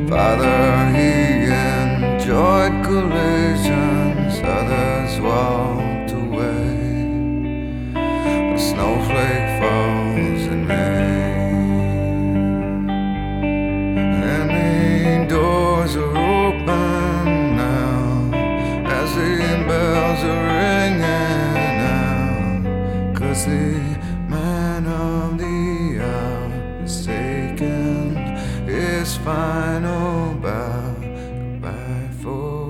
Father, he enjoyed collisions, others walked away. A snowflake falls in May, and the doors are open now as the bells are ringing out, 'cause the man of the hour is taken his final bow. Goodbye for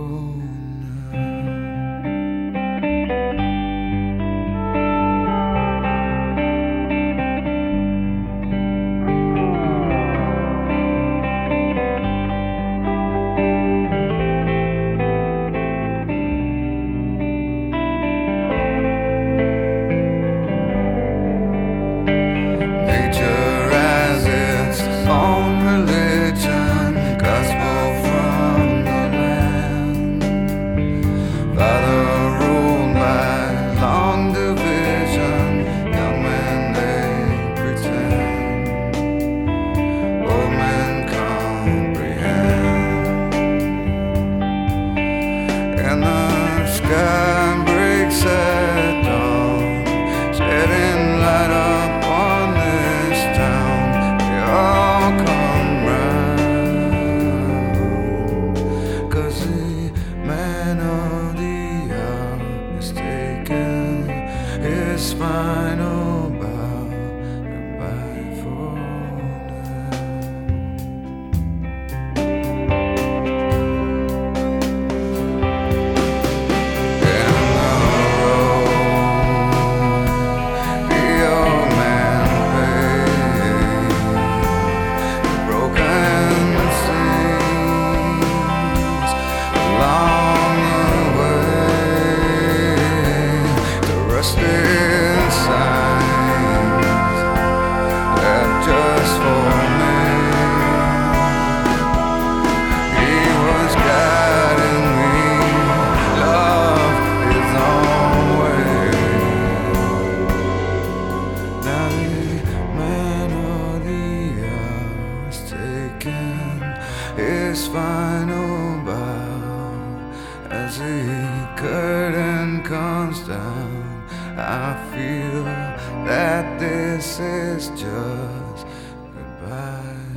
sky breaks at dawn, shedding light upon this town. They all come round, 'cause the man of the hour has taken his final bow. Goodbye for his final bow. As the curtain comes down, I feel that this is just goodbye.